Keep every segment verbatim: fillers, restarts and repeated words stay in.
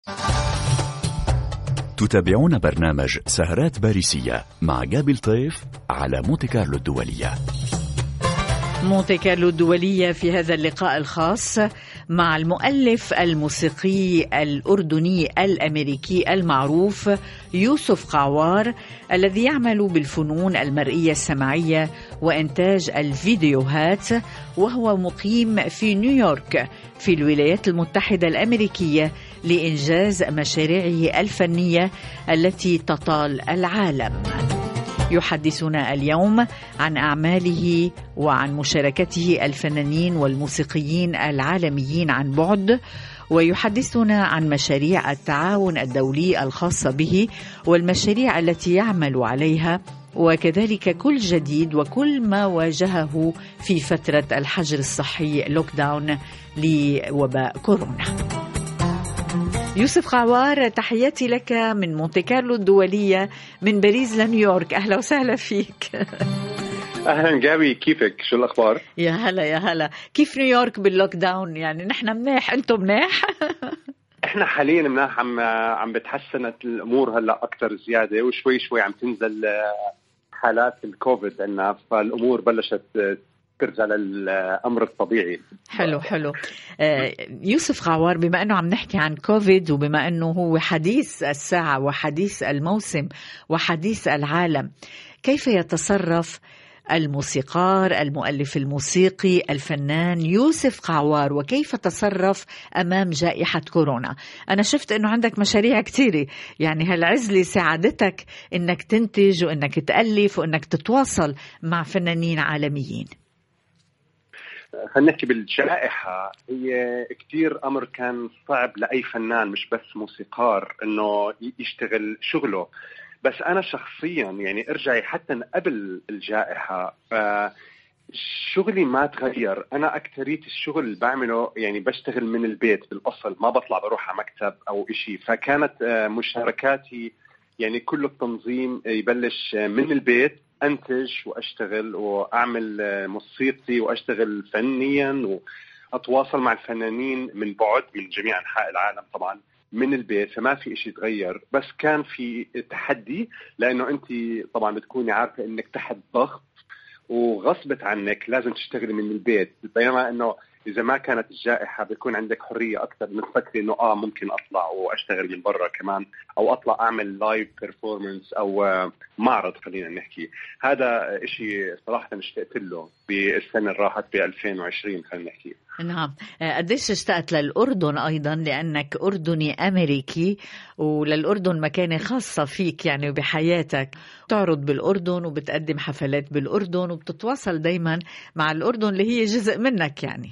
تتابعون برنامج سهرات باريسية مع جابي الطيف على مونتي كارلو الدولية. مونتي كارلو الدولية في هذا اللقاء الخاص مع المؤلف الموسيقي الأردني الأمريكي المعروف يوسف قعوار، الذي يعمل بالفنون المرئية السمعية وإنتاج الفيديوهات، وهو مقيم في نيويورك في الولايات المتحدة الأمريكية لإنجاز مشاريعه الفنية التي تطال العالم. يحدثنا اليوم عن أعماله وعن مشاركته الفنانين والموسيقيين العالميين عن بعد، ويحدثنا عن مشاريع التعاون الدولي الخاصة به والمشاريع التي يعمل عليها، وكذلك كل جديد وكل ما واجهه في فترة الحجر الصحي لوك داون لوباء كورونا. يوسف قعوار، تحياتي لك من مونتي كارلو الدولية من باريس لنيويورك. أهلا وسهلا فيك. أهلا جابي، كيفك؟ شو الأخبار؟ يا هلا يا هلا. كيف نيويورك باللوك داون؟ يعني نحن مناح، أنتم مناح؟ إحنا حاليا مناح، عم عم بتحسنت الأمور هلا أكتر زيادة، وشوي شوي عم تنزل حالات الكوفيد عنا، فالأمور بلشت ترجع للأمر الطبيعي. حلو حلو. يوسف قعوار، بما أنه عم نحكي عن كوفيد، وبما أنه هو حديث الساعة وحديث الموسم وحديث العالم، كيف يتصرف الموسيقار المؤلف الموسيقي الفنان يوسف قعوار، وكيف تصرف أمام جائحة كورونا؟ أنا شفت أنه عندك مشاريع كتيرة، يعني هالعزلة ساعدتك أنك تنتج وأنك تألف وأنك تتواصل مع فنانين عالميين. خلينا نحكي بالجائحة، هي كتير أمر كان صعب لأي فنان مش بس موسيقار إنه يشتغل شغله. بس أنا شخصيا يعني ارجعي حتى قبل الجائحة، شغلي ما تغير. أنا أكترية الشغل اللي بعمله يعني بشتغل من البيت بالأصل، ما بطلع بروح على مكتب أو إشي. فكانت مشاركاتي يعني كل التنظيم يبلش من البيت، أنتج وأشتغل وأعمل موسيقي وأشتغل فنيا وأتواصل مع الفنانين من بعد من جميع أنحاء العالم طبعا من البيت. فما في إشي تغير، بس كان في تحدي، لأنه أنت طبعا بتكوني عارفة أنك تحت ضغط وغصبت عنك لازم تشتغلي من البيت. بينما أنه إذا ما كانت الجائحة بيكون عندك حرية أكثر، بتفكري إنه آه ممكن أطلع وأشتغل من برا كمان، أو أطلع أعمل لايف بيرفورمانس أو معرض. خلينا نحكي هذا إشي صراحة اشتقت له بالسنة اللي راحت ب ألفين وعشرين. خلينا نحكي نعم. قديش اشتقت للأردن أيضا، لأنك أردني أمريكي، وللأردن مكانة خاصة فيك يعني بحياتك، تعرض بالأردن وبتقدم حفلات بالأردن وبتتواصل دايما مع الأردن اللي هي جزء منك. يعني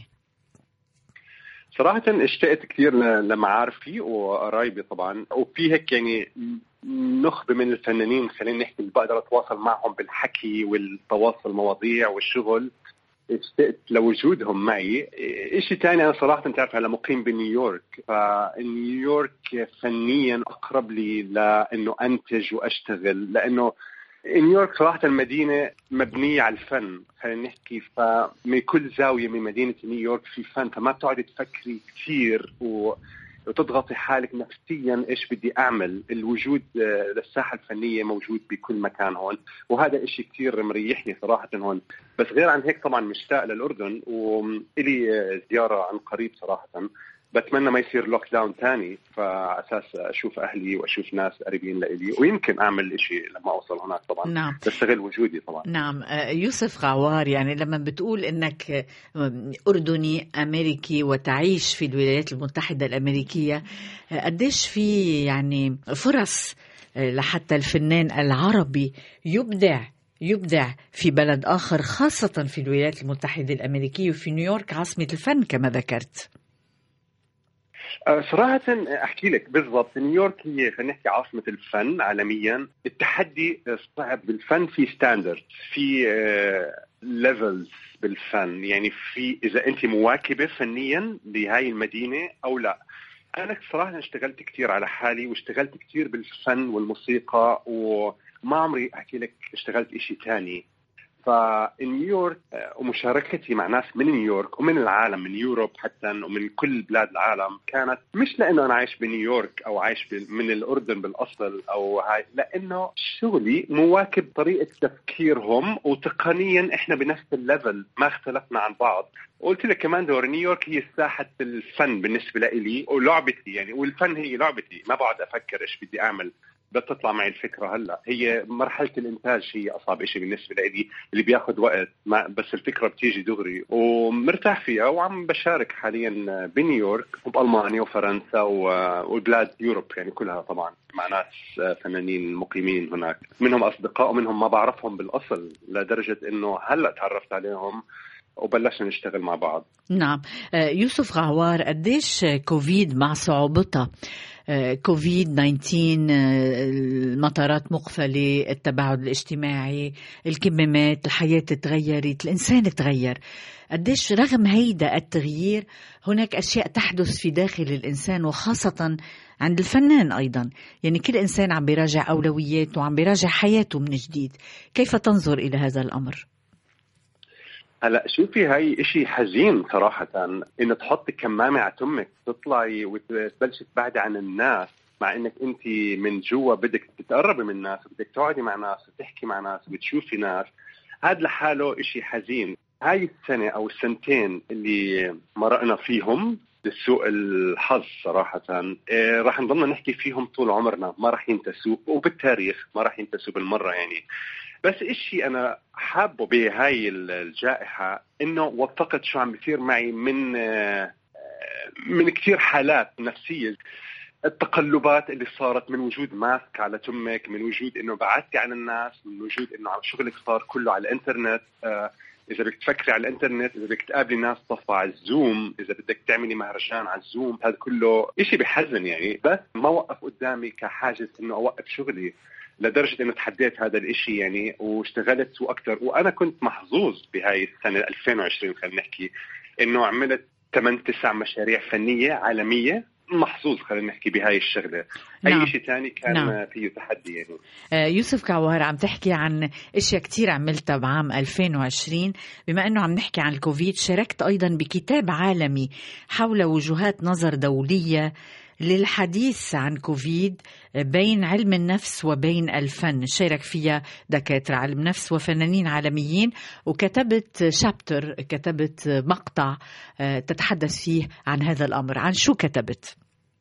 صراحة اشتقت كثير لمعارفي وقرايبي طبعا، وفي هيك يعني نخبة من الفنانين خلينا نحكي بقدر أتواصل معهم بالحكي والتواصل مواضيع والشغل. اشتقت لوجودهم معي. إشي تاني، أنا صراحة تعرف على مقيم بنيويورك، فنيويورك فنيا أقرب لي لأنه أنتج وأشتغل، لأنه نيويورك صراحة المدينة مبنية على الفن خلينا نحكي، فمن كل زاوية من مدينة نيويورك في فن، فما بتقعدي تفكري كثير و... وتضغطي حالك نفسيا إيش بدي أعمل. الوجود للساحة الفنية موجود بكل مكان هون، وهذا إشي كثير مريحني صراحة هون. بس غير عن هيك طبعا مشتاق للأردن، وإلي زيارة عن قريب صراحة. بتمنى ما يصير لوك داون تاني، فأساس أشوف أهلي وأشوف ناس قريبين لإلي، ويمكن أعمل إشي لما أوصل هناك طبعا. نعم. بستغل وجودي طبعا. نعم. يوسف قعوار، يعني لما بتقول إنك أردني أمريكي وتعيش في الولايات المتحدة الأمريكية، قديش في يعني فرص لحتى الفنان العربي يبدع يبدع في بلد آخر، خاصة في الولايات المتحدة الأمريكية وفي نيويورك عاصمة الفن كما ذكرت؟ صراحة أحكي لك بالضبط، نيويورك هي خلينا نحكي عاصمة الفن عالميا. التحدي صعب بالفن، في ستاندرد، في ليفلز بالفن، يعني في إذا أنت مواكبة فنيا لهاي المدينة أو لا. أنا صراحة اشتغلت كتير على حالي، واشتغلت كتير بالفن والموسيقى، وما عمري أحكي لك اشتغلت إشي تاني. فنيويورك ومشاركتي مع ناس من نيويورك ومن العالم، من يوروب حتى ومن كل بلاد العالم، كانت مش لأنه أنا عايش بنيويورك أو عايش من الأردن بالأصل أو هاي، لأنه شغلي مواكب طريقة تفكيرهم، وتقنيا إحنا بنفس الليفل، ما اختلفنا عن بعض. قلت لك كمان دور نيويورك هي ساحة الفن بالنسبة لي ولعبتي يعني، والفن هي لعبتي، ما بعد أفكر إيش بدي أعمل، بتطلع معي الفكرة هلأ. هي مرحلة الإنتاج هي أصعب إشي بالنسبة لي، اللي بياخد وقت، ما بس الفكرة بتيجي دغري ومرتاح فيها. وعم بشارك حاليا بنيويورك وبألمانيا وفرنسا وبلاد يوروب يعني كلها طبعا، مع ناس فنانين مقيمين هناك، منهم أصدقاء ومنهم ما بعرفهم بالأصل، لدرجة إنه هلأ تعرفت عليهم وبلشنا نشتغل مع بعض. نعم. يوسف غعوار، قديش كوفيد مع صعوبتها، كوفيد تسعة عشر، المطارات مقفلة، التباعد الاجتماعي، الكمامات، الحياة تغيرت، الإنسان تغير، قديش رغم هيدا التغيير هناك أشياء تحدث في داخل الإنسان وخاصة عند الفنان أيضا، يعني كل إنسان عم بيراجع أولوياته وعم بيراجع حياته من جديد. كيف تنظر إلى هذا الأمر؟ هلا شوفي، هاي اشي حزين صراحة، انه تحطي كمامة على تمك تطلعي وتبلشي تبعدي عن الناس، مع انك انت من جوا بدك تتقربي من الناس، بدك تقعدي مع ناس وتحكي مع ناس وتشوفي ناس. هذا لحاله اشي حزين. هاي السنة او السنتين اللي مرقنا فيهم لسوء الحظ صراحة، إيه راح نضلنا نحكي فيهم طول عمرنا، ما راح ينتسوا، وبالتاريخ ما راح ينتسوا بالمرة يعني. بس إشي أنا حابه بهاي الجائحة إنه وثقت شو عم بيصير معي من من كتير حالات نفسية، التقلبات اللي صارت من وجود ماسك على تمك، من وجود إنه بعدتي عن الناس، من وجود إنه شغلك صار كله على الإنترنت. إذا بدك تفكري على الإنترنت، إذا بدك تقابلي ناس طفى على الزوم، إذا بدك تعملي مهرجان على الزوم، هذا كله إشي بحزن يعني. بس ما وقف قدامي كحاجز إنه أوقف شغلي، لدرجة إنه تحديت هذا الإشي يعني واشتغلت وأكتر. وأنا كنت محظوظ بهاي السنة ألفين وعشرين، خلينا نحكي إنه عملت ثمان تسع مشاريع فنية عالمية. محظوظ خلينا نحكي بهاي الشغلة. نعم. أي شيء تاني كان نعم. فيه تحدي يعني. آه يوسف غعوار، عم تحكي عن اشياء كتير عملتها بعام ألفين وعشرين. بما انه عم نحكي عن الكوفيد، شاركت ايضا بكتاب عالمي حول وجهات نظر دولية للحديث عن كوفيد بين علم النفس وبين الفن. شارك فيها دكاترة علم نفس وفنانين عالميين، وكتبت شابتر، كتبت مقطع تتحدث فيه عن هذا الأمر. عن شو كتبت؟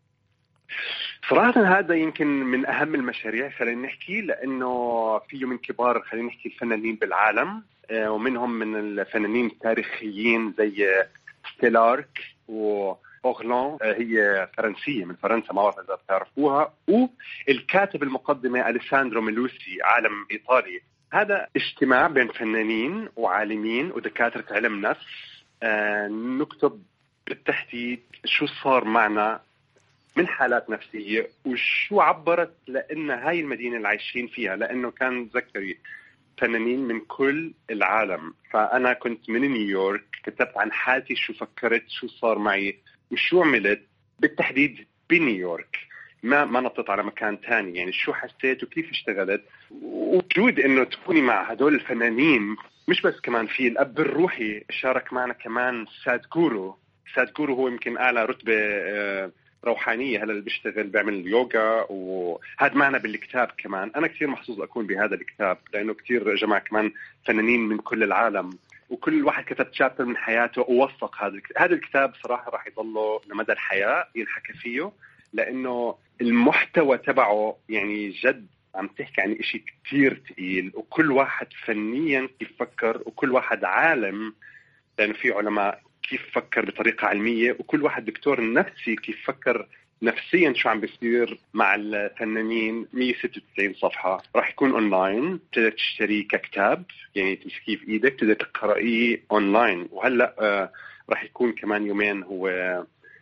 صراحة هذا يمكن من أهم المشاريع خلينا نحكي، لأنه فيه من كبار خلينا نحكي الفنانين بالعالم، ومنهم من الفنانين التاريخيين زي ستيلارك و أوغلان، هي فرنسية من فرنسا، ما بعرف إذا بتعرفوها، والكاتب المقدمة أليساندرو ميلوسي، عالم إيطالي. هذا اجتماع بين فنانين وعالمين ودكاترة علم نفس، آه نكتب بالتحديد شو صار معنا من حالات نفسية وشو عبرت لأن هاي المدينة اللي عايشين فيها، لأنه كان ذكري فنانين من كل العالم. فأنا كنت من نيويورك، كتبت عن حالتي، شو فكرت، شو صار معي وشو عملت بالتحديد بنيويورك، ما ما نطيت على مكان تاني يعني. شو حسيت وكيف اشتغلت، ووجود انه تكوني مع هدول الفنانين. مش بس كمان في الاب الروحي شارك معنا كمان، سادغورو. سادغورو هو يمكن اعلى رتبه روحانيه هلا اللي بيشتغل بيعمل يوغا، وهذا معنا بالكتاب كمان. انا كثير محظوظ اكون بهذا الكتاب، لانه كثير جمع كمان فنانين من كل العالم، وكل واحد كتب شابتر من حياته ووثق هذا الكتاب. هذا الكتاب صراحة راح يضله لمدى الحياة ينحكى فيه، لأنه المحتوى تبعه يعني جد عم تحكي عن إشي كتير تقيل، وكل واحد فنيا كيف فكر، وكل واحد عالم لأنه في علماء كيف فكر بطريقة علمية، وكل واحد دكتور نفسي كيف فكر نفسيا شو عم بيصير مع الفنانين. مية وستة وتسعين صفحة راح يكون أونلاين، تقدر تشتريه ككتاب يعني تمسكيه في إيدك، تقدر تقرأيه أونلاين. وهلأ آه راح يكون كمان يومين هو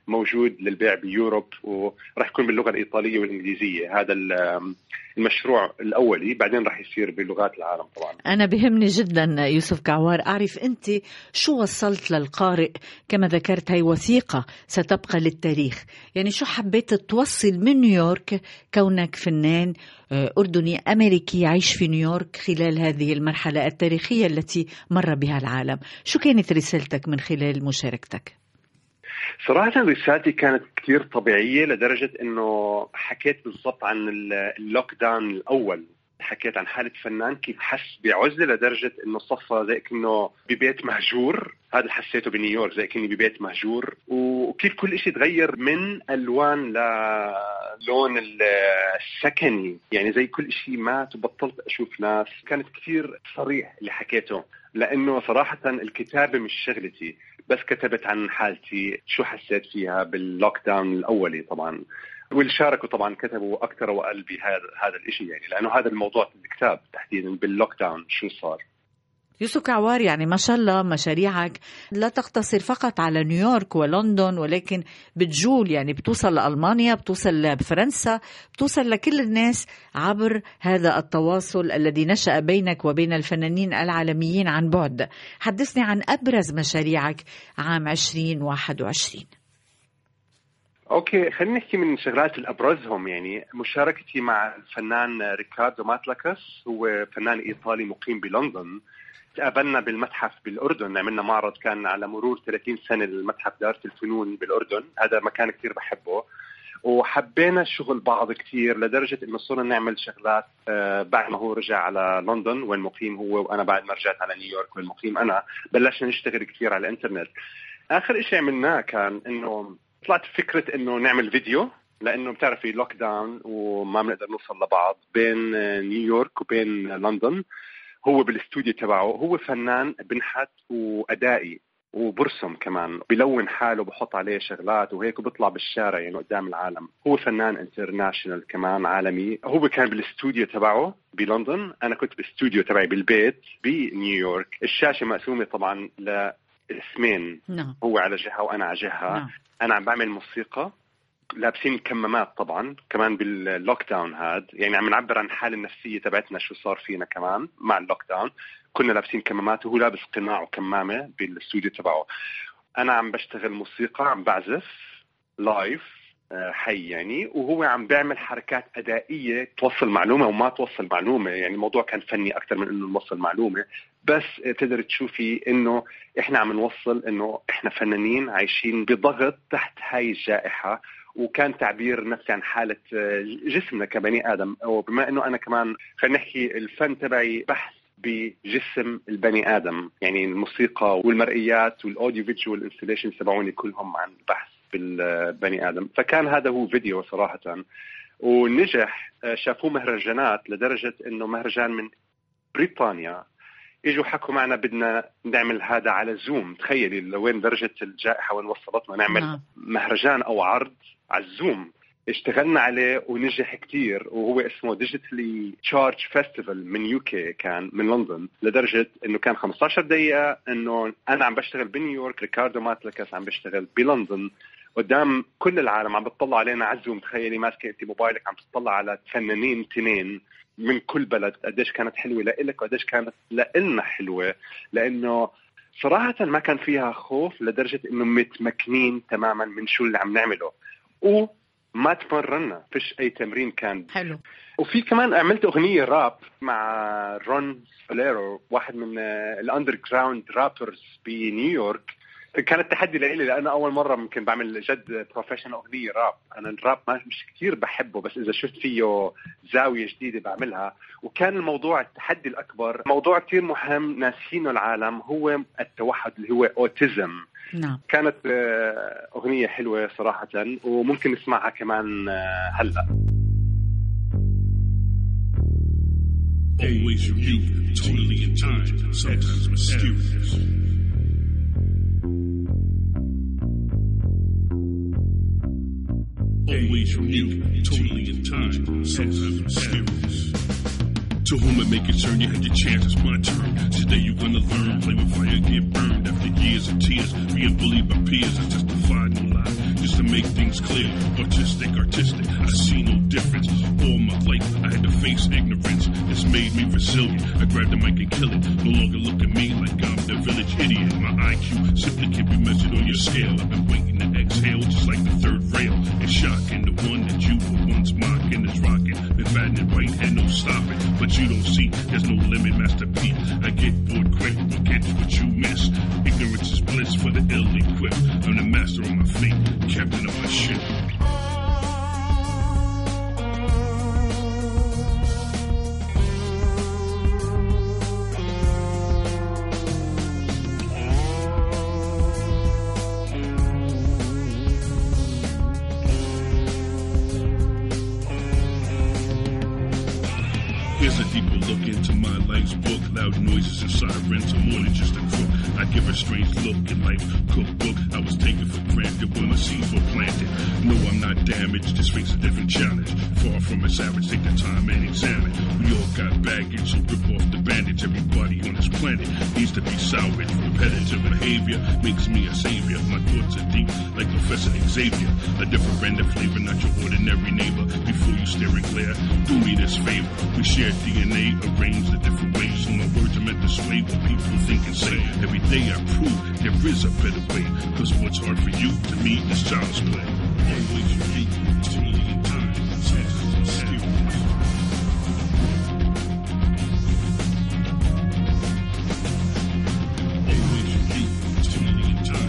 موجود للبيع بيوروب، وراح يكون باللغة الإيطالية والإنجليزية. هذا المشروع الأولي، بعدين راح يصير بلغات العالم طبعا. أنا بهمني جدا يوسف كعوار أعرف أنت شو وصلت للقارئ، كما ذكرت هي وثيقة ستبقى للتاريخ، يعني شو حبيت توصل من نيويورك كونك فنان أردني أمريكي يعيش في نيويورك خلال هذه المرحلة التاريخية التي مر بها العالم؟ شو كانت رسالتك من خلال مشاركتك؟ صراحة رسالتي كانت كتير طبيعية، لدرجة أنه حكيت بالضبط عن اللوك داون الأول. حكيت عن حالة فنان كيف حس بعزلة لدرجة أنه صفى زي كأنه ببيت مهجور. هذا اللي حسيته بنيويورك، زي كأني ببيت مهجور، وكيف كل إشي تغير من ألوان للون السكني، يعني زي كل إشي ما تبطلت أشوف ناس. كانت كتير صريح اللي حكيته، لأنه صراحة الكتابة مش شغلتي، بس كتبت عن حالتي شو حسيت فيها باللوك داون الأولي طبعا. واللي شاركوا طبعا كتبوا أكثر وأقل بهذا هذا الإشي، يعني لأنه هذا الموضوع الكتاب تحديدا باللوك داون شو صار. يوسف كعوار، يعني ما شاء الله مشاريعك لا تقتصر فقط على نيويورك ولندن، ولكن بتجول، يعني بتوصل لألمانيا، بتوصل لفرنسا، بتوصل لكل الناس عبر هذا التواصل الذي نشأ بينك وبين الفنانين العالميين عن بعد. حدثني عن أبرز مشاريعك عام عشرين واحد وعشرين. اوكي، خلينا نحكي من شغلات الابرزهم. يعني مشاركتي مع الفنان ريكاردو ماتلاكس، هو فنان ايطالي مقيم بلندن. تقابلنا بالمتحف بالأردن، عملنا معرض كان على مرور ثلاثين سنة للمتحف دارة الفنون بالأردن. هذا مكان كتير بحبه، وحبينا شغل بعض كتير لدرجة إنه صرنا نعمل شغلات بعد ما هو رجع على لندن وين مقيم هو، وأنا بعد ما رجعت على نيويورك وين مقيم أنا، بلشنا نشتغل كتير على الإنترنت. آخر إشي عملناه كان إنه طلعت فكرة إنه نعمل فيديو، لأنه بتعرفي لوك داون وما بنقدر نوصل لبعض بين نيويورك وبين لندن. هو بالاستوديو تبعه، هو فنان بنحت وأدائي وبرسم كمان، بلون حاله، بحط عليه شغلات وهيك، وبيطلع بالشارع يعني قدام العالم. هو فنان انترناشنال كمان عالمي. هو كان بالاستوديو تبعه بلندن، أنا كنت بالاستوديو تبعي بالبيت بنيويورك. الشاشة مقسومة طبعا لاسمين، نعم. هو على جهة وأنا على جهة. نعم. أنا عم بعمل موسيقى، لابسين كمامات طبعا كمان باللوك داون هاد، يعني عم نعبر عن الحالة النفسية تبعتنا شو صار فينا كمان مع اللوك داون. كنا لابسين كمامات وهو لابس قناع وكمامة بالاستوديو تبعه. أنا عم بشتغل موسيقى، عم بعزف لايف حي يعني، وهو عم بيعمل حركات أدائية توصل معلومة وما توصل معلومة. يعني الموضوع كان فني أكتر من إنه نوصل معلومة، بس تقدر تشوفي إنه إحنا عم نوصل إنه إحنا فنانين عايشين بضغط تحت هاي الجائحة. وكان تعبير نفسي عن حالة جسمنا كبني آدم، وبما أنه أنا كمان خلينا نحكي الفن تبعي بحث بجسم البني آدم، يعني الموسيقى والمرئيات والأوديو فيجوال انستليشن تبعوني كلهم عن البحث بالبني آدم. فكان هذا هو فيديو صراحة، ونجح. شافوه مهرجانات لدرجة أنه مهرجان من بريطانيا اجوا حكوا معنا بدنا نعمل هذا على زوم. تخيلي لوين درجة الجائحة وين وصلتنا، نعمل نعم. مهرجان أو عرض على الزوم. اشتغلنا عليه ونجح كتير، وهو اسمه ديجيتالي تشارج فيستيفال من يوكي، كان من لندن. لدرجة انه كان خمسة عشر دقيقة انه انا عم بشتغل بنيويورك، ريكاردو ماتلاكس عم بشتغل بلندن، قدام كل العالم عم بتطلع علينا على الزوم. تخيلي ماسكة انت موبايلك عم تطلع على فنانين تنين من كل بلد. قديش كانت حلوة لإلك وقديش كانت لإلنا حلوة، لأنه صراحة ما كان فيها خوف، لدرجة إنه متمكنين تماما من شو اللي عم نعمله، وما تمرنا فيش أي تمرين كان حلو. وفي كمان عملت أغنية راب مع رون فاليرو، واحد من الأندر جراوند رابرز بنيويورك. كانت تحدي لإلي، لأنه أول مرة ممكن بعمل جد بروفيشنال أغنية راب. أنا الراب مش كتير بحبه، بس إذا شفت فيه زاوية جديدة بعملها. وكان الموضوع التحدي الأكبر، موضوع كتير مهم ناسينه العالم، هو التوحد اللي هو أوتيزم. نعم. كانت أغنية حلوة صراحة، وممكن نسمعها كمان هلأ. Always you, totally in time, sometimes mysterious. Always from you, totally in time, sometimes mysterious. To whom it may concern, you had your chance, it's my turn. Today you're gonna learn, play with fire, get burned. After years of tears, being bullied by peers, I justified no lie. just to make things clear. Artistic, artistic, I see no difference. All my life, I had to face ignorance. It's made me resilient. I grab the mic and kill it. No longer look at me like I'm the village idiot. My I Q simply can't be measured on your scale. I've been waiting to exhale just like the third rail. It's shocking, the one that you were once mocking is rocking. Been fatting it right and no stopping. But you don't see, there's no limit, Master P. I get bored quick, forget what you miss. Ignorance is bliss for the ill-equipped. I'm the master of my fate, captain of my ship. Here's a deeper look into my life's book. Loud noises and sirens are more than just a crook. I give a strange look in life cookbook. I was taken for granted when the seeds were planted. No, I'm not damaged, just face a different challenge. Far from a savage, take the time and examine. We all got baggage, so rip off the bandage. Everybody on this planet needs to be salvaged. Repetitive behavior makes me a savior. My thoughts are deep, like Professor Xavier. A different brand of flavor, not your ordinary neighbor. Before you stare and glare, do me this favor. We share D N A, arranged in different ways. So my words are meant to sway what people think and say. Every day I prove there is a better way. Cause what's hard for you, to me, is child's play. Always unique, to me in time. Always unique, to me in time.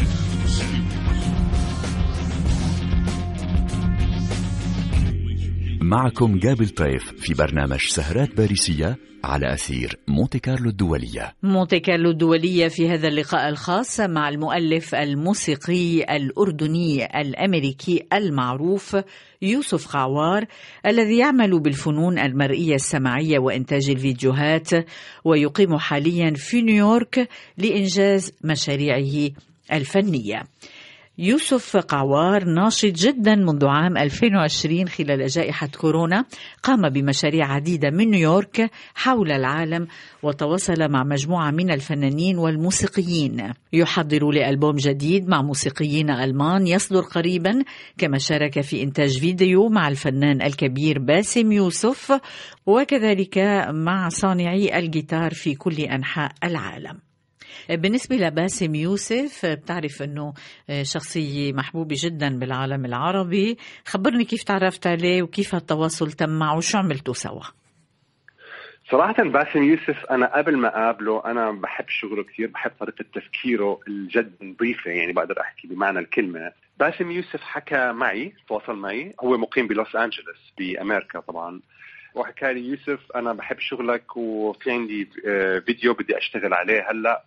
معكم جابل طيف في برنامج سهرات باريسية على أثير مونتي كارلو الدولية. مونتي كارلو الدولية في هذا اللقاء الخاص مع المؤلف الموسيقي الأردني الأمريكي المعروف يوسف قعوار، الذي يعمل بالفنون المرئية السمعية وإنتاج الفيديوهات، ويقيم حاليا في نيويورك لإنجاز مشاريعه الفنية. يوسف قعوار ناشط جدا منذ عام ألفين وعشرين خلال جائحة كورونا، قام بمشاريع عديدة من نيويورك حول العالم، وتواصل مع مجموعة من الفنانين والموسيقيين. يحضر لألبوم جديد مع موسيقيين ألمان يصدر قريبا، كما شارك في إنتاج فيديو مع الفنان الكبير باسم يوسف، وكذلك مع صانعي الجيتار في كل أنحاء العالم. بالنسبة لباسم يوسف، بتعرف أنه شخصية محبوبة جدا بالعالم العربي. خبرني كيف تعرفت عليه وكيف التواصل تم معه وشو عملتوا سوا؟ صراحة باسم يوسف أنا قبل ما قابله أنا بحب شغله كثير، بحب طريقة تفكيره الجد نظيفة، يعني بقدر أحكي بمعنى الكلمة. باسم يوسف حكى معي، تواصل معي، هو مقيم بلوس أنجلوس بأمريكا طبعا، وحكى لي يوسف أنا بحب شغلك وفي عندي فيديو بدي أشتغل عليه هلأ،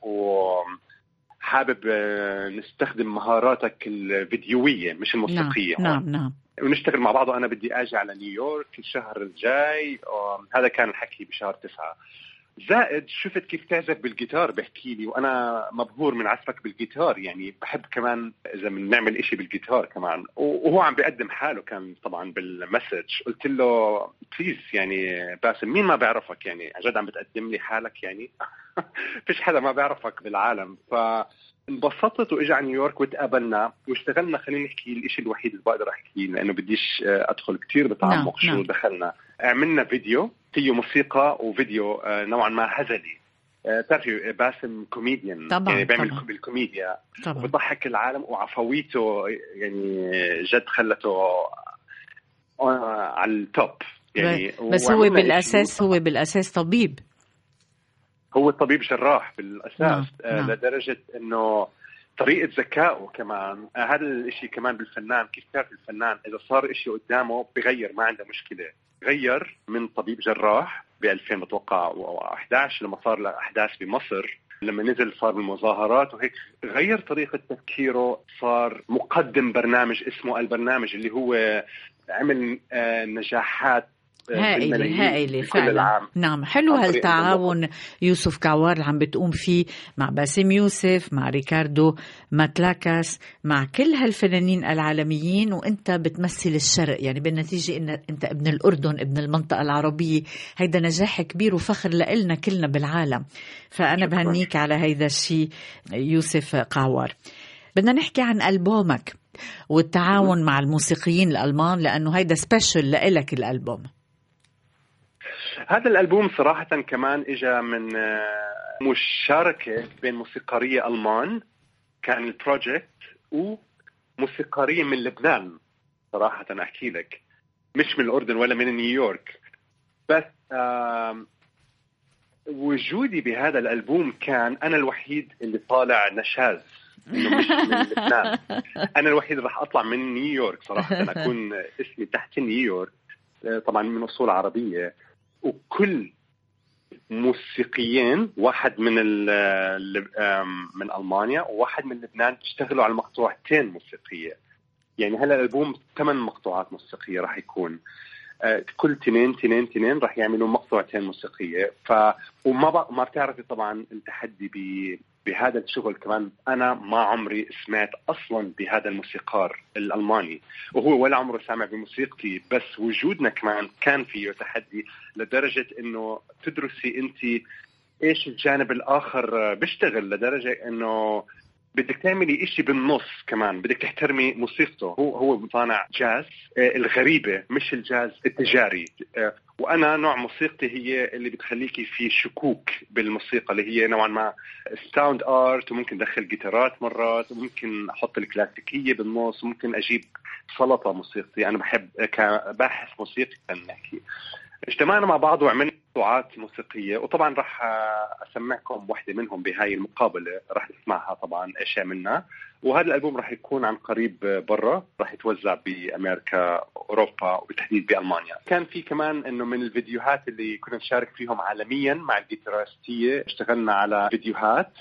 وحابب نستخدم مهاراتك الفيديوية مش الموسيقية. نعم نعم, نعم. ونشتغل مع بعض، وأنا بدي أجي على نيويورك الشهر الجاي. هذا كان الحكي بشهر تسعة. زائد شفت كيف تعزف بالجيتار، بحكي لي وأنا مبهور من عزفك بالجيتار، يعني بحب كمان إذا بنعمل إشي بالجيتار كمان. وهو عم بيقدم حاله كان طبعا بالمسج. قلت له بليز يعني باسم، مين ما بيعرفك يعني عجد عم بتقدم لي حالك يعني فيش حدا ما بيعرفك بالعالم. فانبسطت وإجا على نيويورك وتقابلنا واشتغلنا. خليني نحكي الإشي الوحيد اللي بقدر أحكيه لأنه بديش أدخل كتير بتعمق شو نعم. دخلنا عملنا فيديو فيه موسيقى وفيديو نوعا ما هزلي. تعرفي باسم كوميديان يعني بيعمل بالكوميديا وبضحك العالم، وعفويته يعني جد خلته على التوب يعني. بس هو بالأساس هو بالأساس طبيب، هو طبيب جراح بالأساس. نعم. آه نعم. لدرجة إنه طريقة ذكائه كمان. آه هذا الإشي كمان بالفنان، كيف تعرف الفنان إذا صار إشي قدامه بغير، ما عنده مشكلة. غير من طبيب جراح ب ألفين بتوقع وأحد عشر لما صار الأحداث بمصر، لما نزل صار بالمظاهرات وهيك، غير طريقة تفكيره. صار مقدم برنامج اسمه البرنامج، اللي هو عمل آه نجاحات هائلة هائلة فعلا. نعم، حلو هالتعاون يوسف قعوار اللي عم بتقوم فيه مع باسم يوسف، مع ريكاردو ماتلاكاس، مع كل هالفنانين العالميين، وانت بتمثل الشرق يعني بالنتيجة إن انت ابن الأردن، ابن المنطقة العربية. هيدا نجاح كبير وفخر لإلنا كلنا بالعالم، فأنا بهنيك على هيدا الشيء يوسف قعوار. بدنا نحكي عن ألبومك والتعاون مع الموسيقيين الألمان، لأنه هيدا سبيشل لإلك الألبوم. هذا الألبوم صراحة كمان إجا من مشاركة بين موسيقارية ألمان كان البروجكت وموسيقارية من لبنان. صراحة أحكي لك مش من الأردن ولا من نيويورك، بس وجودي بهذا الألبوم كان أنا الوحيد اللي طالع نشاز، إنه مش من لبنان. أنا الوحيد اللي راح أطلع من نيويورك صراحة، أكون اسمي تحت نيويورك، طبعا من أصول عربية، وكل موسيقيين واحد من من ألمانيا وواحد من لبنان اشتغلوا على مقطوعتين موسيقية. يعني هلا الألبوم ثمان مقطوعات موسيقية راح يكون، كل تنين تنين تنين راح يعملوا مقطوعتين موسيقية. ف وما ما بتعرفي طبعا التحدي ب بهذا الشغل كمان. أنا ما عمري سمعت أصلا بهذا الموسيقار الألماني، وهو ولا عمره سامع بموسيقتي، بس وجودنا كمان كان فيه تحدي لدرجة إنه تدرسي أنت إيش الجانب الآخر بيشتغل، لدرجة إنه بدك تعملي إشي بالنص كمان، بدك تحترمي موسيقته. هو هو صانع جاز الغريبة مش الجاز التجاري، وأنا نوع موسيقتي هي اللي بتخليكي في شكوك بالموسيقى، اللي هي نوعا ما ستاوند آرت، وممكن دخل جيتارات مرات، وممكن أحط الكلاسيكية بالنص، وممكن أجيب سلطة موسيقتي. أنا بحب كباحث موسيقي نحكي. اجتمعنا مع بعض وعملنا مقطوعات موسيقية، وطبعا راح أسمعكم واحدة منهم بهاي المقابلة، راح نسمعها طبعا إيش عملنا. وهذا الألبوم راح يكون عن قريب برا، راح يتوزع بأمريكا، أوروبا، وبالتحديد بألمانيا. كان في كمان إنه من الفيديوهات اللي كنا نشارك فيهم عالميا مع الجيتارستية، اشتغلنا على فيديوهات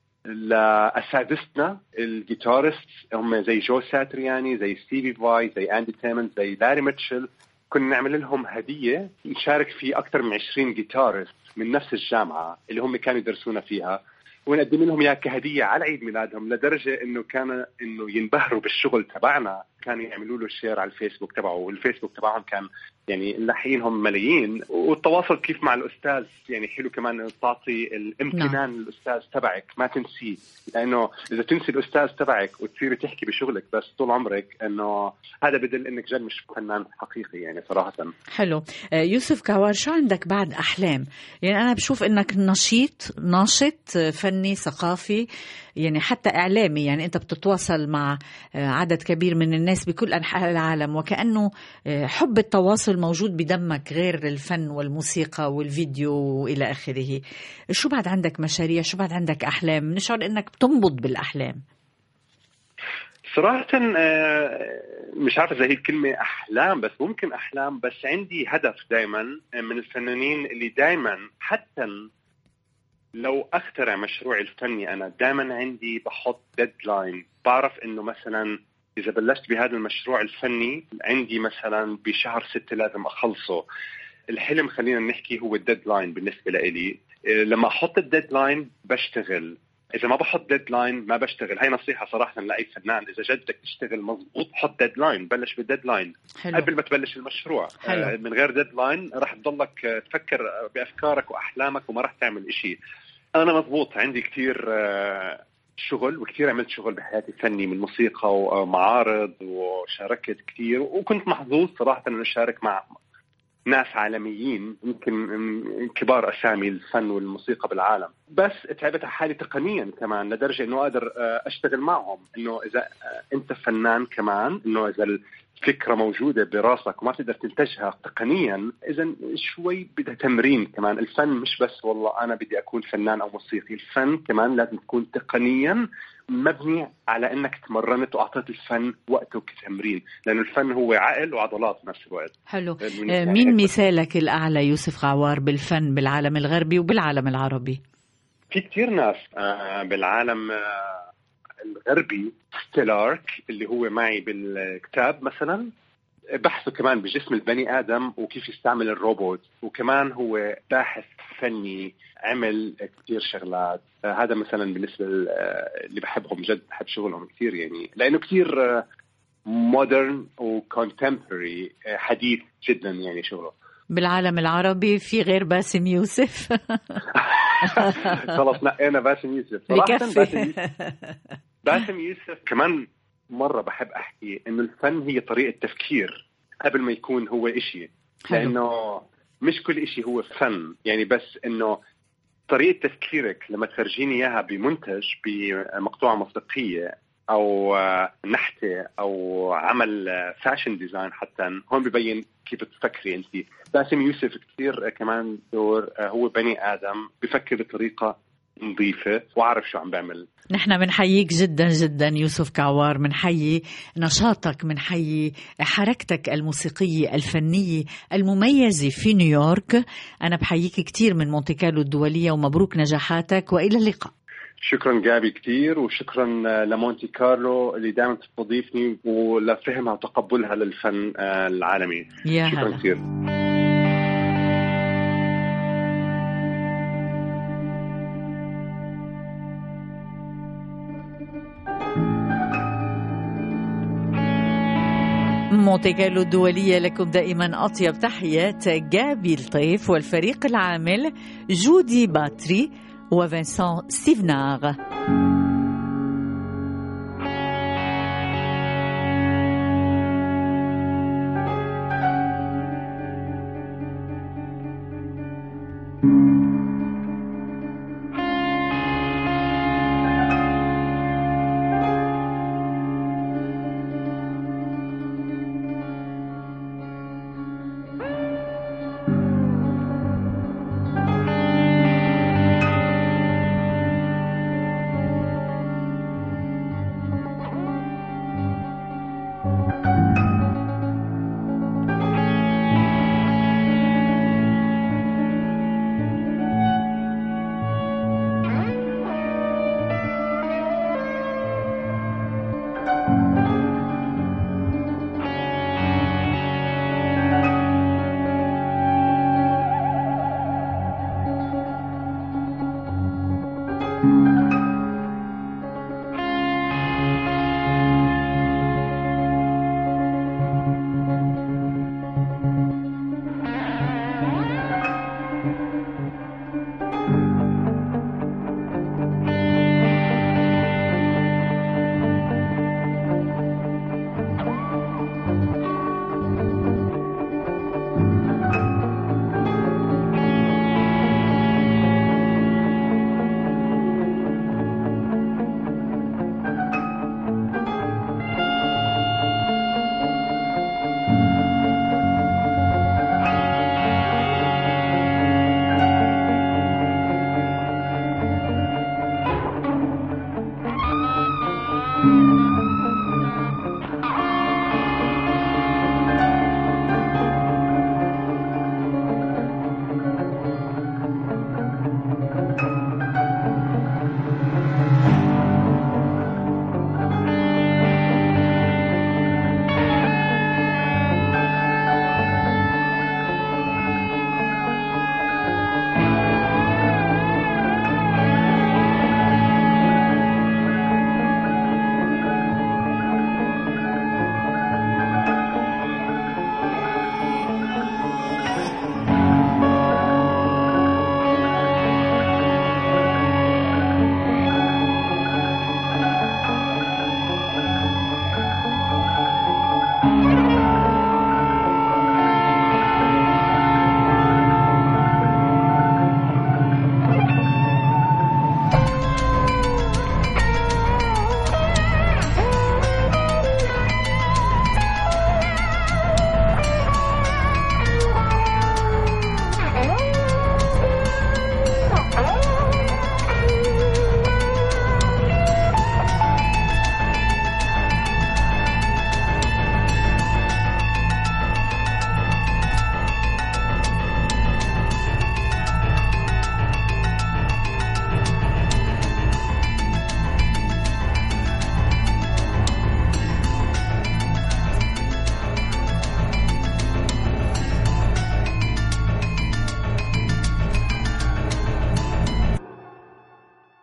لأساتذتنا الجيتارست، هم زي جو ساترياني، زي ستيفي فاي، زي أندي تيمنز، زي لاري ميتشل. كنا نعمل لهم هدية، نشارك في أكثر من عشرين جيتارست من نفس الجامعة اللي هم كانوا يدرسونا فيها، ونقدم لهم إياها كهدية على عيد ميلادهم، لدرجة إنه كان إنه ينبهروا بالشغل تبعنا. كانوا يعملوا له شير على الفيسبوك تبعه، والفيسبوك تبعهم كان يعني لاحقينهم ملايين. والتواصل كيف مع الأستاذ يعني حلو كمان، تعطي الامتنان للأستاذ تبعك، ما تنسيه، لأنه إذا تنسي الأستاذ تبعك وتصيري تحكي بشغلك بس طول عمرك، إنه هذا بدل إنك جد مش فنان حقيقي يعني صراحة. حلو. يوسف كعوار، شو عندك بعد أحلام؟ يعني أنا بشوف إنك نشيط ناشط فني ثقافي، يعني حتى إعلامي، يعني أنت بتتواصل مع عدد كبير من الناس بكل أنحاء العالم، وكأنه حب التواصل موجود بدمك غير الفن والموسيقى والفيديو وإلى آخره. شو بعد عندك مشاريع؟ شو بعد عندك أحلام؟ نشعر إنك بتنبض بالأحلام. صراحة مش عارف إذا هي الكلمة أحلام، بس ممكن أحلام، بس عندي هدف دايما من الفنانين اللي دايما حتى لو أخترع مشروعي الفني، أنا دايما عندي بحط ديدلاين. بعرف إنه مثلا إذا بلشت بهذا المشروع الفني عندي مثلا بشهر ستة لازم أخلصه. الحلم خلينا نحكي هو الديدلاين بالنسبة لي. لما أحط الديدلاين بشتغل، إذا ما بحط ديدلاين ما بشتغل. هاي نصيحة صراحة لأي فنان، إذا جدك تشتغل مضبوط حط ديدلاين، بلش بالديدلاين قبل ما تبلش المشروع. حلو. من غير ديدلاين راح تضلك تفكر بأفكارك وأحلامك وما راح تعمل إشي. أنا مضبوط، عندي كتير شغل، وكتير عملت شغل بحياتي فني من موسيقى ومعارض، وشاركت كتير، وكنت محظوظ صراحة أن أشارك مع ناس عالميين، يمكن كبار أسامي الفن والموسيقى بالعالم. بس تعبت على حالي تقنيا كمان لدرجة أنه أقدر أشتغل معهم. أنه إذا أنت فنان كمان، أنه إذا الفكرة موجودة براسك وما تقدر تنتجها تقنيا، إذا شوي بدها تمرين كمان. الفن مش بس والله أنا بدي أكون فنان أو موسيقي، الفن كمان لازم تكون تقنيا مبني على أنك تمرنت وأعطيت الفن وقته كتمرين، لأن الفن هو عقل وعضلات بنفس الوقت. حلو. مين مثالك الأعلى يوسف كعوار بالفن بالعالم الغربي وبالعالم العربي؟ في كتير ناس بالعالم الغربي. ستيلارك اللي هو معي بالكتاب مثلا، بحثه كمان بجسم البني آدم وكيف يستعمل الروبوت، وكمان هو باحث فني، عمل كتير شغلات. هذا مثلا بالنسبة اللي بحبهم جد، بحب شغلهم كتير يعني، لأنه كتير مودرن وكونتمبرري، حديث جدا يعني شغله. بالعالم العربي في غير باسم يوسف؟ خلص نقينا باسم يوسف صراحة. باسم يوسف باسم يوسف كمان مرة بحب أحكي إنه الفن هي طريقة تفكير قبل ما يكون هو إشي، لأنه مش كل إشي هو فن، يعني بس إنه طريقة تفكيرك لما تخرجيني إياها بمنتج بمقطوعة موسيقية أو نحتة أو عمل فاشن ديزاين، حتى هون ببين كيف تفكري أنت. باسم يوسف كتير كمان دور هو بني آدم بفكر بطريقة نظيفة وعارف شو عم بعمل. نحن منحييك جدا جدا يوسف كعوار، منحيي نشاطك، منحيي حركتك الموسيقية الفنية المميزة في نيويورك. أنا بحييك كتير من مونتي كارلو الدولية، ومبروك نجاحاتك وإلى اللقاء. شكرا جابي كتير، وشكرا لمونتي كارلو اللي دائما تستضيفني ولفهمها وتقبلها للفن العالمي. يا شكرا هلا. كتير. مونتي كارلو الدولية لكم دائما أطيب تحيات جابي الطيف والفريق العامل جودي باتري وفنسان سيفناغ.